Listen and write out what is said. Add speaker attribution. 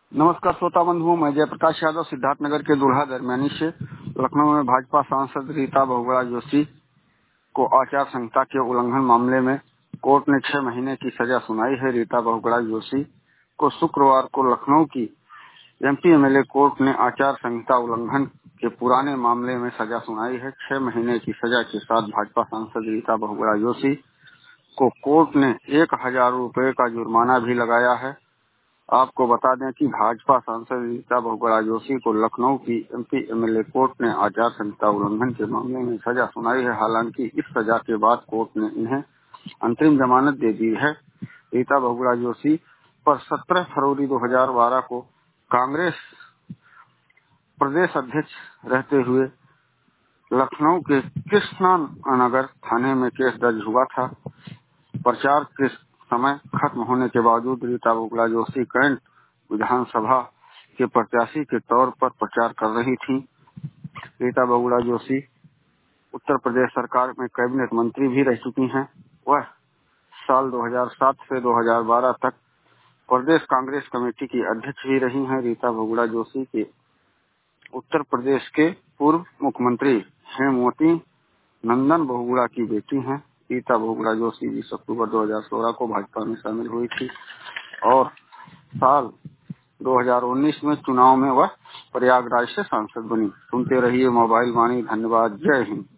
Speaker 1: नमस्कार श्रोता बंधुओं, मैं जयप्रकाश यादव सिद्धार्थनगर के दुल्हा दरमियानी से। लखनऊ में भाजपा सांसद रीता बहुगुणा जोशी को आचार संहिता के उल्लंघन मामले में कोर्ट ने 6 महीने की सजा सुनाई है। रीता बहुगुणा जोशी को शुक्रवार को लखनऊ की एमपी एमएलए कोर्ट ने आचार संहिता उल्लंघन के पुराने मामले में सजा सुनाई है। 6 महीने की सजा के साथ भाजपा सांसद रीता बहुगुणा जोशी को कोर्ट ने 1,000 रुपए का जुर्माना भी लगाया है। आपको बता दें कि भाजपा सांसद रीता बहुगुणा जोशी को लखनऊ की एमपी एमएलए कोर्ट ने आचार संहिता उल्लंघन के मामले में सजा सुनाई है। हालांकि इस सजा के बाद कोर्ट ने इन्हें अंतरिम जमानत दे दी है। रीता बहुगुणा जोशी पर 17 फरवरी 2012 को कांग्रेस प्रदेश अध्यक्ष रहते हुए लखनऊ के कृष्णा नगर थाने में केस दर्ज हुआ था। प्रचार के समय खत्म होने के बावजूद रीता बहुगुणा जोशी कैंट विधानसभा के प्रत्याशी के तौर पर प्रचार कर रही थीं। रीता बहुगुणा जोशी उत्तर प्रदेश सरकार में कैबिनेट मंत्री भी रह चुकी हैं। वह साल 2007 से 2012 तक प्रदेश कांग्रेस कमेटी की अध्यक्ष भी रही हैं। रीता बहुगुणा जोशी के उत्तर प्रदेश के पूर्व मुख्यमंत्री हेमवती नंदन बहुगुणा की बेटी हैं। रीता बहुगुणा जोशी 20 अक्टूबर 2016 को भाजपा में शामिल हुई थी और साल 2019 में चुनाव में वह प्रयागराज से सांसद बनी। सुनते रहिए मोबाइल वाणी। धन्यवाद। जय हिंद।